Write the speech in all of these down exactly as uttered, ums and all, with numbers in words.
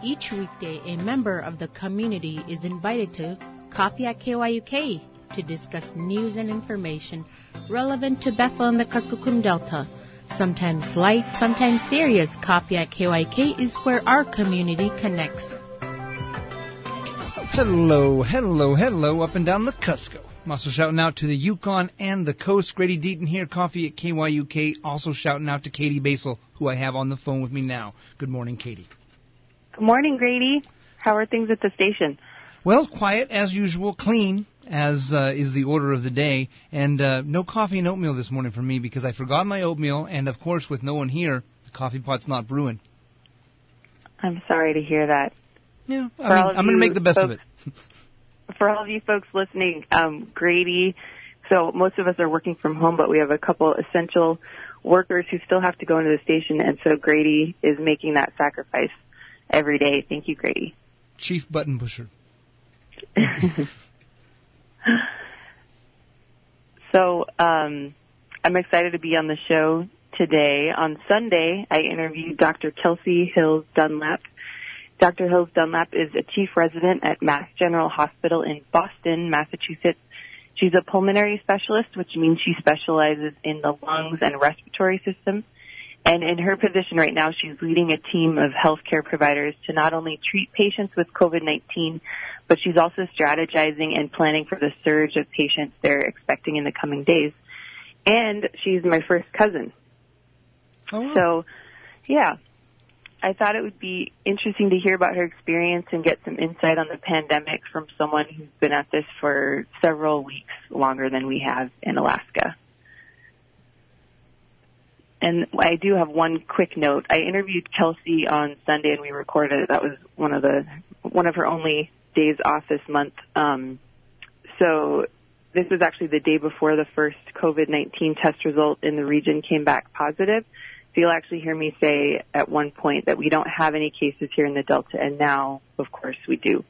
Each weekday, a member of the community is invited to Coffee at K Y U K to discuss news and information relevant to Bethel and the Kuskokwim Delta. Sometimes light, sometimes serious. Coffee at K Y U K is where our community connects. Hello, hello, hello, up and down the Cusco. I'm also shouting out to the Yukon and the coast. Grady Deaton here, Coffee at K Y U K. Also shouting out to Katie Basel, who I have on the phone with me now. Good morning, Katie. Good morning, Grady. How are things at the station? Well, quiet as usual, clean as uh, is the order of the day, and uh, no coffee and oatmeal this morning for me because I forgot my oatmeal, and of course, with no one here, the coffee pot's not brewing. I'm sorry to hear that. Yeah, I mean, I'm going to make the best folks, of it. For all of you folks listening, um, Grady, so most of us are working from home, but we have a couple essential workers who still have to go into the station, and so Grady is making that sacrifice every day. Thank you, Grady. Chief button pusher. So um, I'm excited to be on the show today. On Sunday, I interviewed Doctor Kelsey Hills Dunlap. Doctor Hills Dunlap is a chief resident at Mass General Hospital in Boston, Massachusetts. She's a pulmonary specialist, which means she specializes in the lungs and respiratory system. And in her position right now, she's leading a team of healthcare providers to not only treat patients with COVID nineteen, but she's also strategizing and planning for the surge of patients they're expecting in the coming days. And she's my first cousin. Oh, wow. So, yeah, I thought it would be interesting to hear about her experience and get some insight on the pandemic from someone who's been at this for several weeks longer than we have in Alaska. And I do have one quick note. I interviewed Kelsey on Sunday, and we recorded it. That was one of the one of her only days off this month. Um, so this was actually the day before the first COVID nineteen test result in the region came back positive. So you'll actually hear me say at one point that we don't have any cases here in the Delta, and now, of course, we do.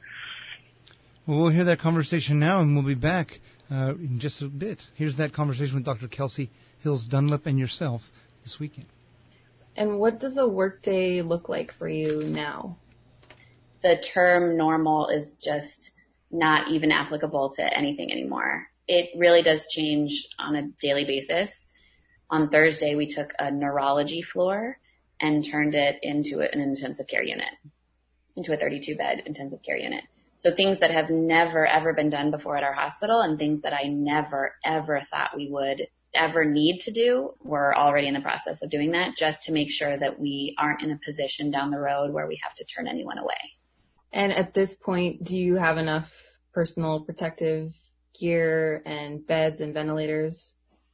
Well, we'll hear that conversation now, and we'll be back uh, in just a bit. Here's that conversation with Doctor Kelsey Hills Dunlap and yourself this weekend. And what does a workday look like for you now? The term normal is just not even applicable to anything anymore. It really does change on a daily basis. On Thursday, we took a neurology floor and turned it into an intensive care unit, into a thirty-two bed intensive care unit. So things that have never, ever been done before at our hospital and things that I never, ever thought we would ever need to do, we're already in the process of doing that just to make sure that we aren't in a position down the road where we have to turn anyone away. And at this point, do you have enough personal protective gear and beds and ventilators?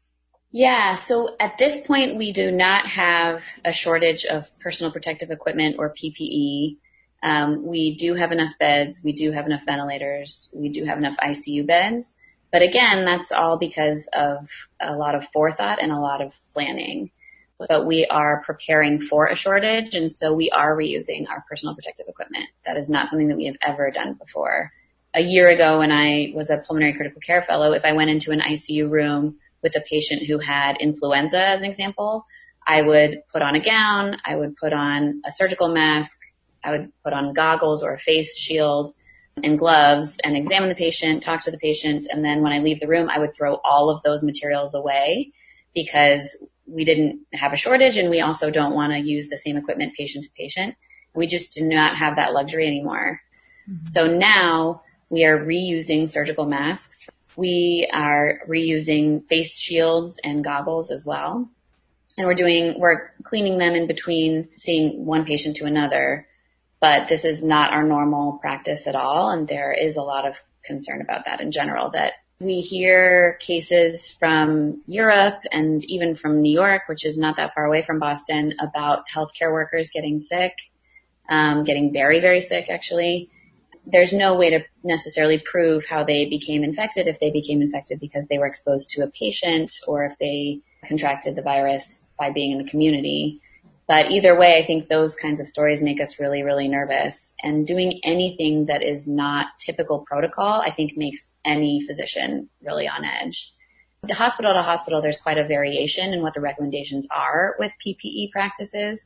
Yeah, so at this point, we do not have a shortage of personal protective equipment or P P E. Um, we do have enough beds. We do have enough ventilators. We do have enough I C U beds. But again, that's all because of a lot of forethought and a lot of planning. But we are preparing for a shortage, and so we are reusing our personal protective equipment. That is not something that we have ever done before. A year ago, when I was a pulmonary critical care fellow, if I went into an I C U room with a patient who had influenza, as an example, I would put on a gown, I would put on a surgical mask, I would put on goggles or a face shield and gloves and examine the patient, talk to the patient, and then when I leave the room, I would throw all of those materials away because we didn't have a shortage and we also don't want to use the same equipment patient to patient. We just do not have that luxury anymore. Mm-hmm. So now we are reusing surgical masks. We are reusing face shields and goggles as well. And we're doing, we're cleaning them in between seeing one patient to another. But this is not our normal practice at all, and there is a lot of concern about that in general, that we hear cases from Europe and even from New York, which is not that far away from Boston, about healthcare workers getting sick, um, getting very, very sick, actually. There's no way to necessarily prove how they became infected, if they became infected because they were exposed to a patient or if they contracted the virus by being in the community. But either way, I think those kinds of stories make us really, really nervous. And doing anything that is not typical protocol, I think, makes any physician really on edge. The hospital to hospital, there's quite a variation in what the recommendations are with P P E practices.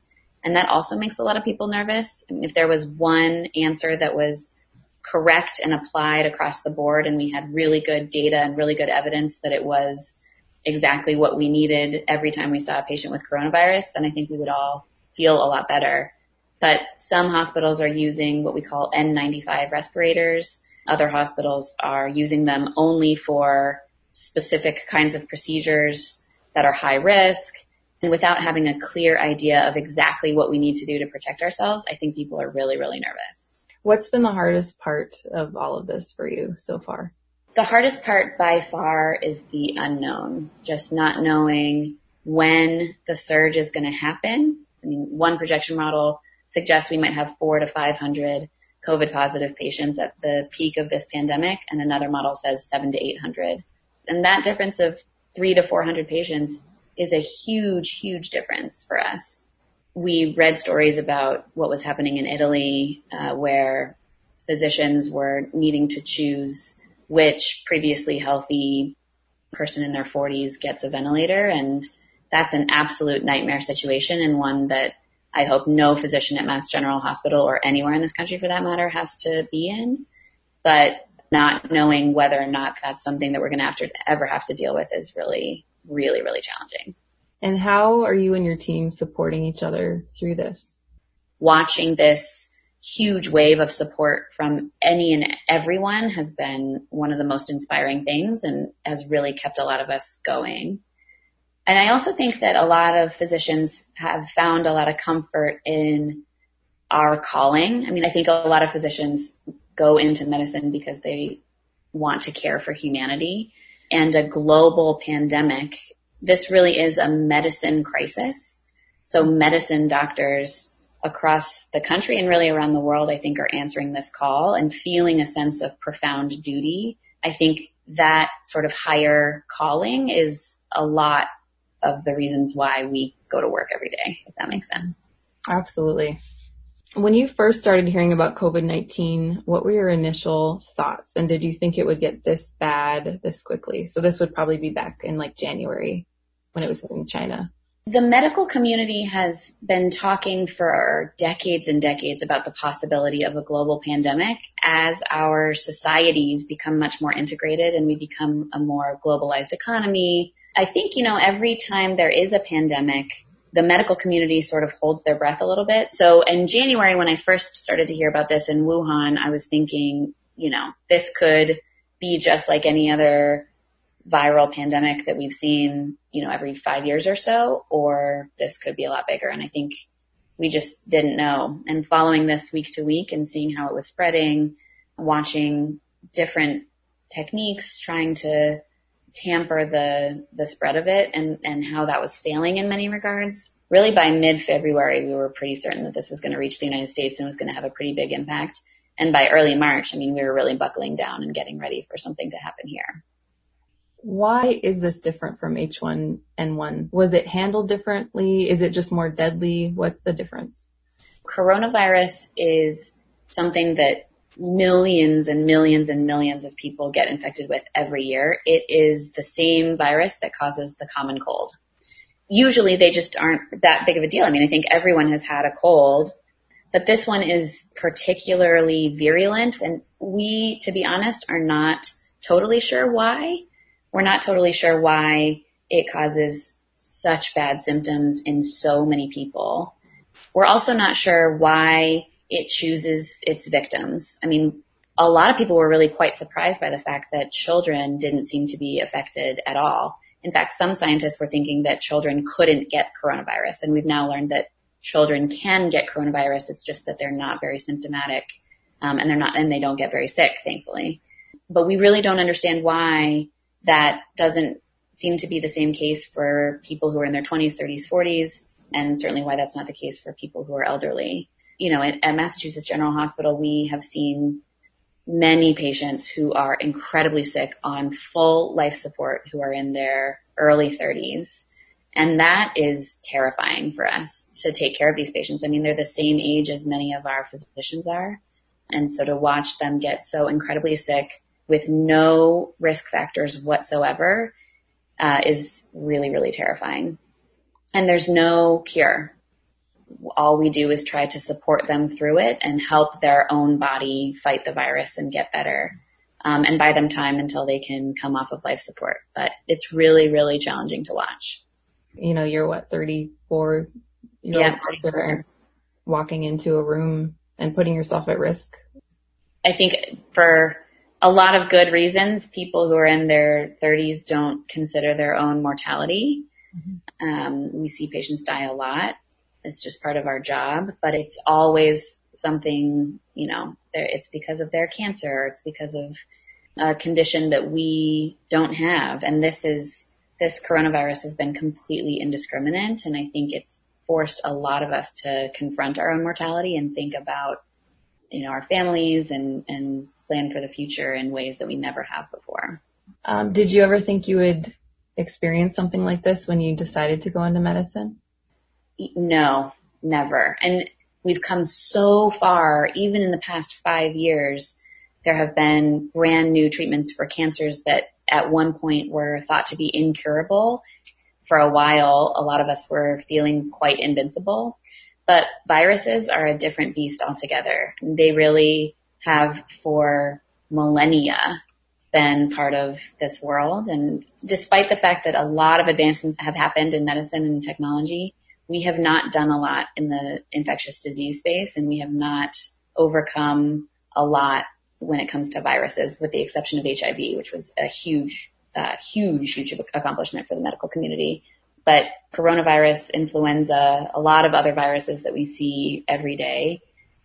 And that also makes a lot of people nervous. I mean, if there was one answer that was correct and applied across the board and we had really good data and really good evidence that it was exactly what we needed every time we saw a patient with coronavirus, then I think we would all feel a lot better. But some hospitals are using what we call N ninety-five respirators. Other hospitals are using them only for specific kinds of procedures that are high risk. And without having a clear idea of exactly what we need to do to protect ourselves, I think people are really, really nervous. What's been the hardest part of all of this for you so far? The hardest part by far is the unknown, just not knowing when the surge is going to happen. I mean, one projection model suggests we might have four to five hundred COVID positive patients at the peak of this pandemic, and another model says seven to eight hundred. And that difference of three to four hundred patients is a huge, huge difference for us. We read stories about what was happening in Italy, uh, where physicians were needing to choose which previously healthy person in their forties gets a ventilator, and that's an absolute nightmare situation, and one that I hope no physician at Mass General Hospital or anywhere in this country for that matter has to be in. But not knowing whether or not that's something that we're going to have to ever have to deal with is really, really, really challenging. And how are you and your team supporting each other through this? Watching this huge wave of support from any and everyone has been one of the most inspiring things and has really kept a lot of us going. And I also think that a lot of physicians have found a lot of comfort in our calling. I mean, I think a lot of physicians go into medicine because they want to care for humanity. And a global pandemic, this really is a medicine crisis. So medicine doctors across the country and really around the world, I think, are answering this call and feeling a sense of profound duty. I think that sort of higher calling is a lot of the reasons why we go to work every day, if that makes sense. Absolutely. When you first started hearing about COVID nineteen, what were your initial thoughts? And did you think it would get this bad this quickly? So this would probably be back in like January when it was hitting China. The medical community has been talking for decades and decades about the possibility of a global pandemic as our societies become much more integrated and we become a more globalized economy. I think, you know, every time there is a pandemic, the medical community sort of holds their breath a little bit. So in January, when I first started to hear about this in Wuhan, I was thinking, you know, this could be just like any other viral pandemic that we've seen, you know, every five years or so, or this could be a lot bigger. And I think we just didn't know. And following this week to week and seeing how it was spreading, watching different techniques, trying to tamper the, the spread of it and, and how that was failing in many regards. Really by mid-February, we were pretty certain that this was going to reach the United States and was going to have a pretty big impact. And by early March, I mean, we were really buckling down and getting ready for something to happen here. Why is this different from H one N one? Was it handled differently? Is it just more deadly? What's the difference? Coronavirus is something that millions and millions and millions of people get infected with every year. It is the same virus that causes the common cold. Usually they just aren't that big of a deal. I mean, I think everyone has had a cold, but this one is particularly virulent, and we, to be honest, are not totally sure why. We're not totally sure why it causes such bad symptoms in so many people. We're also not sure why it chooses its victims. I mean, a lot of people were really quite surprised by the fact that children didn't seem to be affected at all. In fact, some scientists were thinking that children couldn't get coronavirus, and we've now learned that children can get coronavirus. It's just that they're not very symptomatic, um, and they're not, and they don't get very sick, thankfully. But we really don't understand why that doesn't seem to be the same case for people who are in their twenties, thirties, forties, and certainly why that's not the case for people who are elderly. You know, at, at Massachusetts General Hospital, we have seen many patients who are incredibly sick on full life support who are in their early thirties. And that is terrifying for us to take care of these patients. I mean, they're the same age as many of our physicians are. And so to watch them get so incredibly sick with no risk factors whatsoever uh, is really, really terrifying. And there's no cure. all we do is try to support them through it and help their own body fight the virus and get better, um, and buy them time until they can come off of life support. But it's really, really challenging to watch. You know, you're what, thirty-four year old yeah. walking into a room and putting yourself at risk? I think for a lot of good reasons, people who are in their thirties don't consider their own mortality. Mm-hmm. Um, we see patients die a lot. It's just part of our job, but it's always something, you know, it's because of their cancer. It's because of a condition that we don't have. And this is, this coronavirus has been completely indiscriminate. And I think it's forced a lot of us to confront our own mortality and think about, you know, our families and, and plan for the future in ways that we never have before. Um, did you ever think you would experience something like this when you decided to go into medicine? No, never. And we've come so far, even in the past five years, there have been brand new treatments for cancers that at one point were thought to be incurable. For a while, a lot of us were feeling quite invincible. But viruses are a different beast altogether. They really have for millennia been part of this world. And despite the fact that a lot of advancements have happened in medicine and technology, we have not done a lot in the infectious disease space, and we have not overcome a lot when it comes to viruses, with the exception of H I V, which was a huge, uh, huge, huge accomplishment for the medical community. But coronavirus, influenza, a lot of other viruses that we see every day,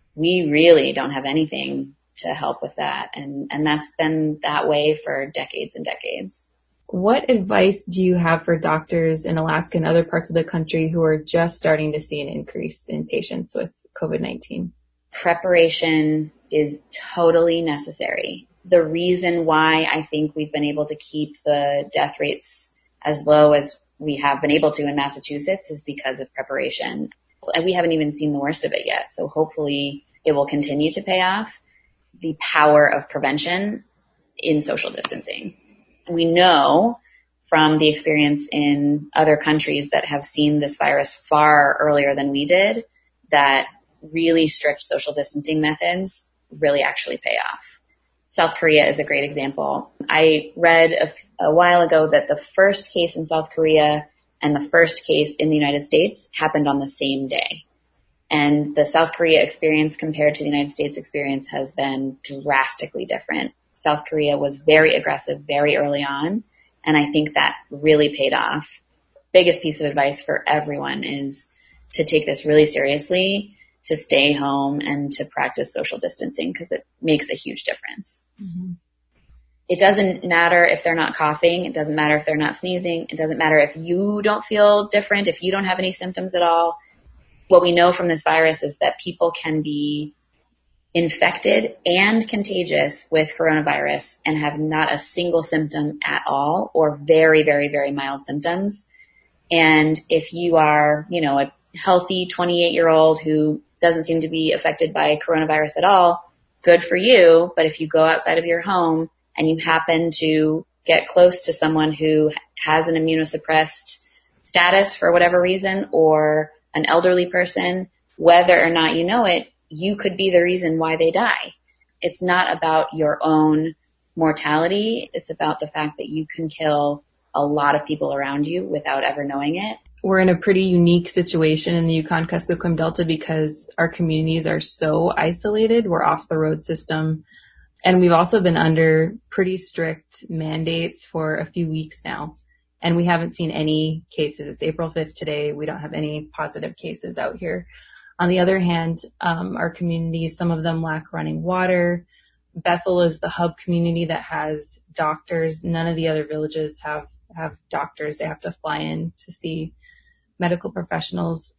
we really don't have anything to help with that. And, and that's been that way for decades and decades. What advice do you have for doctors in Alaska and other parts of the country who are just starting to see an increase in patients with COVID nineteen? Preparation is totally necessary. The reason why I think we've been able to keep the death rates as low as we have been able to in Massachusetts is because of preparation. And we haven't even seen the worst of it yet. So hopefully it will continue to pay off. The power of prevention in social distancing. We know from the experience in other countries that have seen this virus far earlier than we did that really strict social distancing methods really actually pay off. South Korea is a great example. I read a, a while ago that the first case in South Korea and the first case in the United States happened on the same day. And the South Korea experience compared to the United States experience has been drastically different. South Korea was very aggressive very early on, and I think that really paid off. Biggest piece of advice for everyone is to take this really seriously, to stay home, and to practice social distancing because it makes a huge difference. Mm-hmm. It doesn't matter if they're not coughing. It doesn't matter if they're not sneezing. It doesn't matter if you don't feel different, if you don't have any symptoms at all. What we know from this virus is that people can be infected and contagious with coronavirus and have not a single symptom at all or very, very, very mild symptoms. And if you are, you know, a healthy twenty-eight-year-old who doesn't seem to be affected by coronavirus at all, good for you. But if you go outside of your home and you happen to get close to someone who has an immunosuppressed status for whatever reason, or an elderly person, whether or not you know it, you could be the reason why they die. It's not about your own mortality. It's about the fact that you can kill a lot of people around you without ever knowing it. We're in a pretty unique situation in the Yukon-Kuskokwim Delta because our communities are so isolated. We're off the road system. And we've also been under pretty strict mandates for a few weeks now. And we haven't seen any cases. It's April fifth today. We don't have any positive cases out here. On the other hand, um, our communities, some of them lack running water. Bethel is the hub community that has doctors. None of the other villages have, have doctors. They have to fly in to see medical professionals.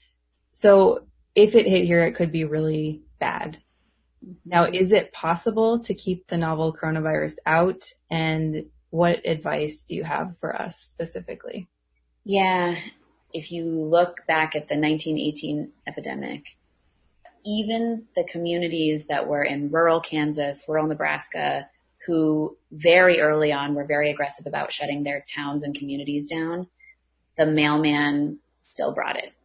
So if it hit here, it could be really bad. Now, is it possible to keep the novel coronavirus out? And what advice do you have for us specifically? Yeah. If you look back at the nineteen eighteen epidemic, even the communities that were in rural Kansas, rural Nebraska, who very early on were very aggressive about shutting their towns and communities down, the mailman still brought it.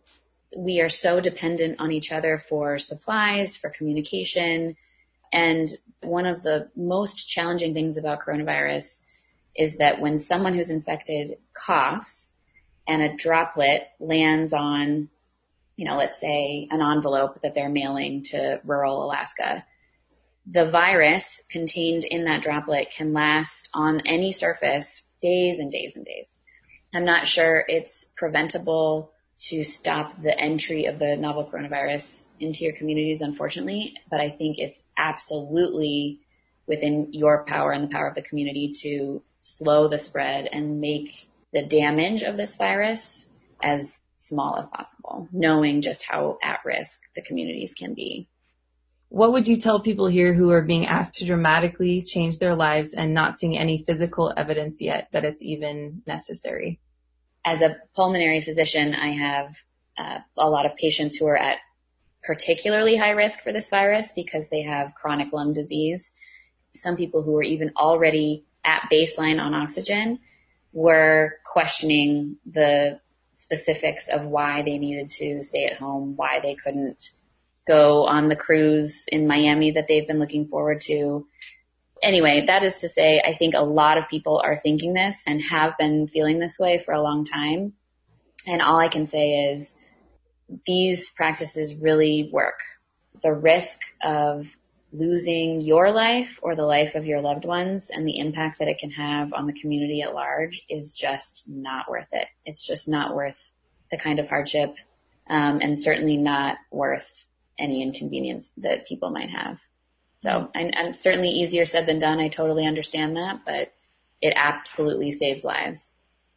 we are so dependent on each other for supplies, for communication. And one of the most challenging things about coronavirus is that when someone who's infected coughs and a droplet lands on, you know, let's say an envelope that they're mailing to rural Alaska, the virus contained in that droplet can last on any surface days and days and days. I'm not sure it's preventable to stop the entry of the novel coronavirus into your communities, unfortunately, but I think it's absolutely within your power and the power of the community to slow the spread and make the damage of this virus as small as possible, knowing just how at risk the communities can be. What would you tell people here who are being asked to dramatically change their lives and not seeing any physical evidence yet that it's even necessary? As a pulmonary physician, I have uh, a lot of patients who are at particularly high risk for this virus because they have chronic lung disease. Some people who are even already at baseline on oxygen were questioning the specifics of why they needed to stay at home, why they couldn't go on the cruise in Miami that they've been looking forward to. Anyway, that is to say, I think a lot of people are thinking this and have been feeling this way for a long time. And all I can say is these practices really work. The risk of losing your life or the life of your loved ones and the impact that it can have on the community at large is just not worth it. It's just not worth the kind of hardship, um, and certainly not worth any inconvenience that people might have. So, and, and certainly easier said than done. I totally understand that, but it absolutely saves lives.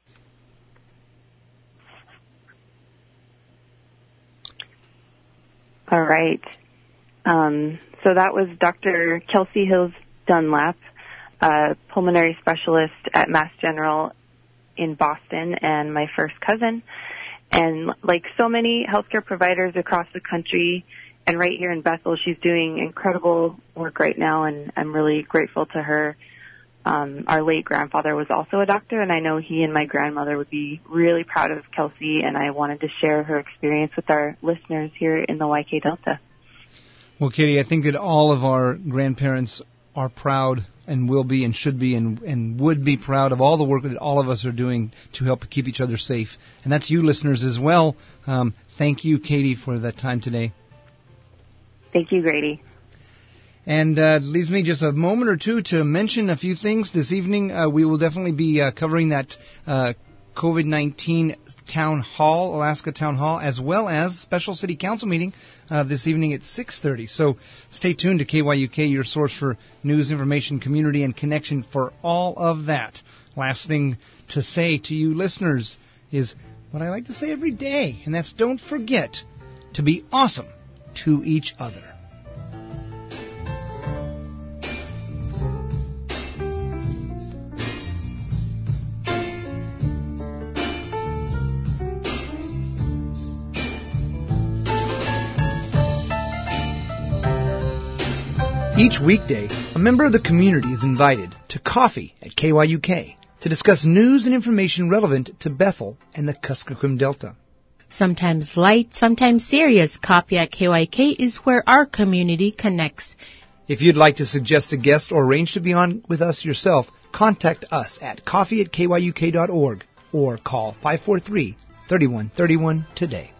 All right. Um, so that was Doctor Kelsey Hills Dunlap, a pulmonary specialist at Mass General in Boston and my first cousin. And like so many healthcare providers across the country and right here in Bethel, she's doing incredible work right now, and I'm really grateful to her. Um, our late grandfather was also a doctor, and I know he and my grandmother would be really proud of Kelsey, and I wanted to share her experience with our listeners here in the Y K Delta. Well, Katie, I think that all of our grandparents are proud and will be and should be and, and would be proud of all the work that all of us are doing to help keep each other safe. And that's you listeners as well. Um, thank you, Katie, for that time today. Thank you, Grady. And uh, it leaves me just a moment or two to mention a few things. This evening, uh, we will definitely be uh, covering that uh, COVID nineteen Town Hall, Alaska Town Hall, as well as special city council meeting uh, this evening at six thirty. So stay tuned to K Y U K, your source for news, information, community, and connection for all of that. Last thing to say to you listeners is what I like to say every day, and that's don't forget to be awesome to each other. Each weekday, a member of the community is invited to coffee at K Y U K to discuss news and information relevant to Bethel and the Kuskokwim Delta. Sometimes light, sometimes serious, Coffee at K Y U K is where our community connects. If you'd like to suggest a guest or arrange to be on with us yourself, contact us at coffee at K Y U K dot org or call five four three, three one three one today.